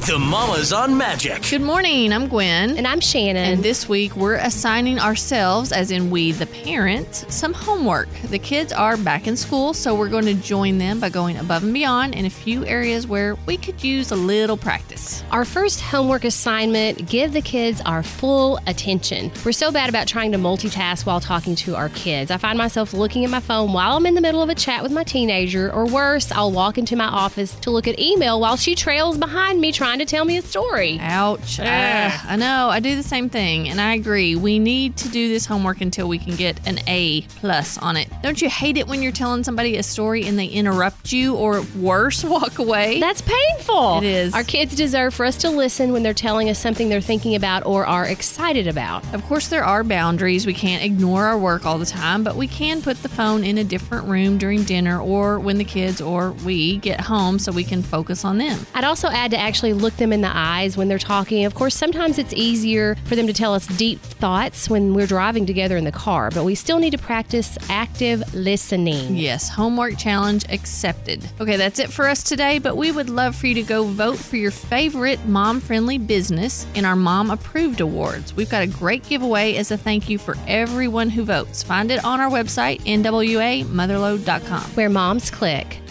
The Mamas on Magic. Good morning, I'm Gwen. And I'm Shannon. And this week we're assigning ourselves, as in we the parents, some homework. The kids are back in school, so we're going to join them by going above and beyond in a few areas where we could use a little practice. Our first homework assignment, give the kids our full attention. We're so bad about trying to multitask while talking to our kids. I find myself looking at my phone while I'm in the middle of a chat with my teenager, or worse, I'll walk into my office to look at email while she trails behind me trying to tell me a story. Ouch. I know. I do the same thing, and I agree. We need to do this homework until we can get an A+ on it. Don't you hate it when you're telling somebody a story and they interrupt you, or worse, walk away? That's painful. It is. Our kids deserve for us to listen when they're telling us something they're thinking about or are excited about. Of course, there are boundaries. We can't ignore our work all the time, but we can put the phone in a different room during dinner or when the kids or we get home so we can focus on them. I'd also add to actually look them in the eyes when they're talking. Of course, sometimes it's easier for them to tell us deep thoughts when we're driving together in the car, but we still need to practice active listening. Yes, homework challenge accepted. Okay, that's it for us today, but we would love for you to go vote for your favorite mom-friendly business in our Mom Approved Awards. We've got a great giveaway as a thank you for everyone who votes. Find it on our website, nwamotherload.com. Where moms click.